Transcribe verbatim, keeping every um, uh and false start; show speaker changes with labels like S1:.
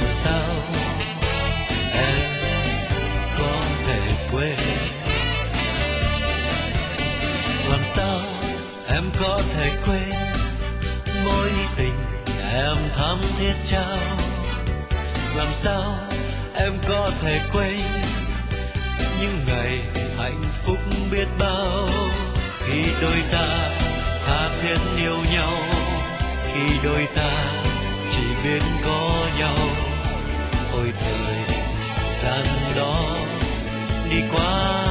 S1: sao em có thể quên? Làm sao em có thể quên mối tình em thắm thiết trao? Làm sao em có thể quên những ngày hạnh phúc biết bao, khi đôi ta tha thiết yêu nhau, khi đôi ta chỉ biết có nhau. Ôi thời gian đó đi qua